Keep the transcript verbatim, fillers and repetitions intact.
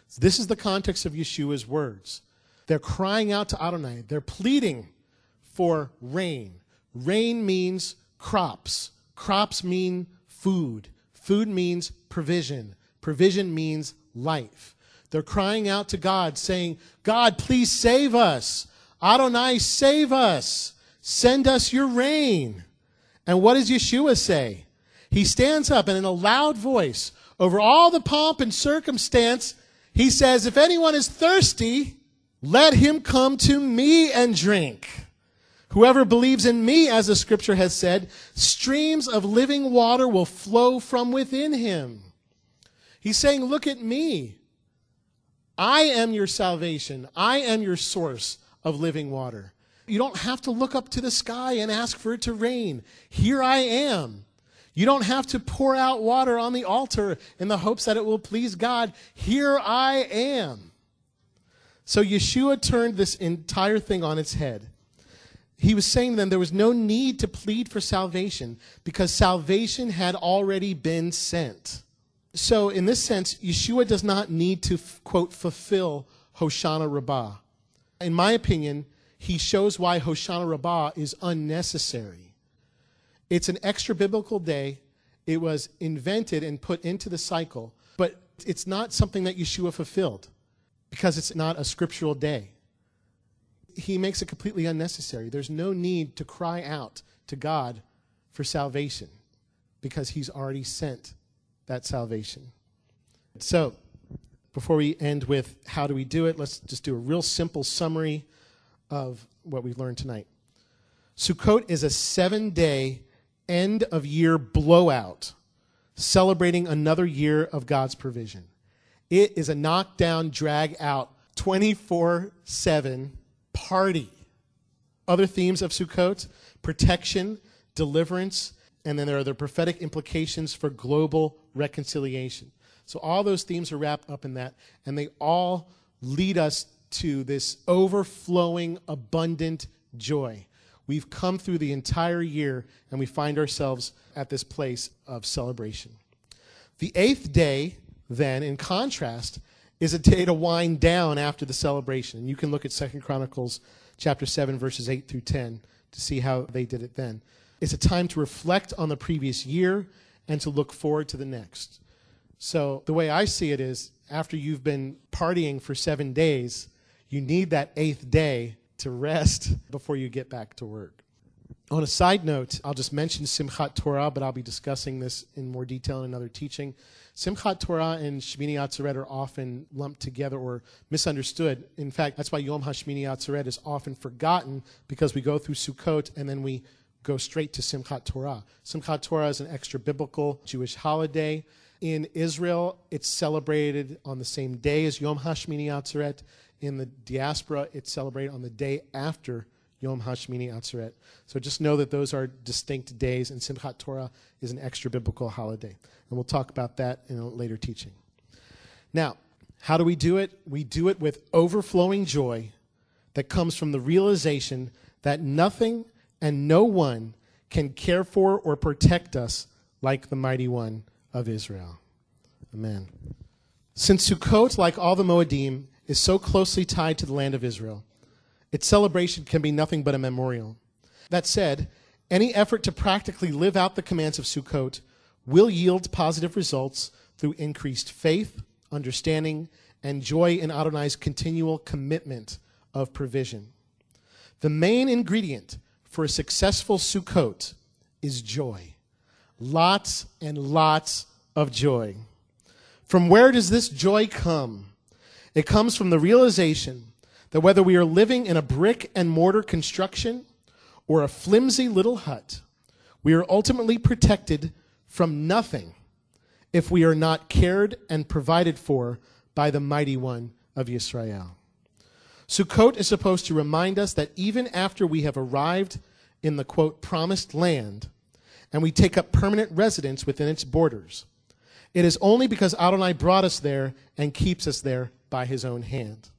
So this is the context of Yeshua's words. They're crying out to Adonai. They're pleading for rain. Rain means crops. Crops mean food. Food means provision. Provision means life. They're crying out to God, saying, God, please save us. Adonai, save us. Send us your rain. And what does Yeshua say? He stands up and in a loud voice, over all the pomp and circumstance, he says, if anyone is thirsty, let him come to me and drink. Whoever believes in me, as the scripture has said, streams of living water will flow from within him. He's saying, look at me. I am your salvation. I am your source of living water. You don't have to look up to the sky and ask for it to rain. Here I am. You don't have to pour out water on the altar in the hopes that it will please God. Here I am. So Yeshua turned this entire thing on its head. He was saying then there was no need to plead for salvation because salvation had already been sent. So in this sense, Yeshua does not need to, quote, fulfill Hoshana Rabbah. In my opinion, he shows why Hoshana Rabbah is unnecessary. It's an extra biblical day. It was invented and put into the cycle, but it's not something that Yeshua fulfilled because it's not a scriptural day. He makes it completely unnecessary. There's no need to cry out to God for salvation because he's already sent that salvation. So, before we end with how do we do it, let's just do a real simple summary of what we've learned tonight. Sukkot is a seven-day end-of-year blowout celebrating another year of God's provision. It is a knockdown, drag-out, twenty-four seven party. Other themes of Sukkot: protection, deliverance, and then there are the prophetic implications for global reconciliation. So all those themes are wrapped up in that, and they all lead us to this overflowing, abundant joy. We've come through the entire year, and we find ourselves at this place of celebration. The eighth day, then, in contrast, is a day to wind down after the celebration. And you can look at Second Chronicles chapter seven, verses eight through ten to see how they did it then. It's a time to reflect on the previous year and to look forward to the next. So the way I see it is, after you've been partying for seven days, you need that eighth day to rest before you get back to work. On a side note, I'll just mention Simchat Torah, but I'll be discussing this in more detail in another teaching. Simchat Torah and Shmini Atzeret are often lumped together or misunderstood. In fact, that's why Yom HaShmini Atzeret is often forgotten, because we go through Sukkot and then we go straight to Simchat Torah. Simchat Torah is an extra biblical Jewish holiday. In Israel, it's celebrated on the same day as Yom HaShmini Atzeret. In the diaspora, it's celebrated on the day after Yom HaShmini Atzeret. So just know that those are distinct days, and Simchat Torah is an extra biblical holiday. And we'll talk about that in a later teaching. Now, how do we do it? We do it with overflowing joy that comes from the realization that nothing and no one can care for or protect us like the Mighty One of Israel. Amen. Since Sukkot, like all the Moedim, is so closely tied to the land of Israel, its celebration can be nothing but a memorial. That said, any effort to practically live out the commands of Sukkot will yield positive results through increased faith, understanding, and joy in Adonai's continual commitment of provision. The main ingredient for a successful Sukkot is joy. Lots and lots of joy. From where does this joy come? It comes from the realization that whether we are living in a brick and mortar construction or a flimsy little hut, we are ultimately protected from nothing if we are not cared and provided for by the Mighty One of Yisrael. Sukkot is supposed to remind us that even after we have arrived in the, quote, promised land, and we take up permanent residence within its borders, it is only because Adonai brought us there and keeps us there by his own hand.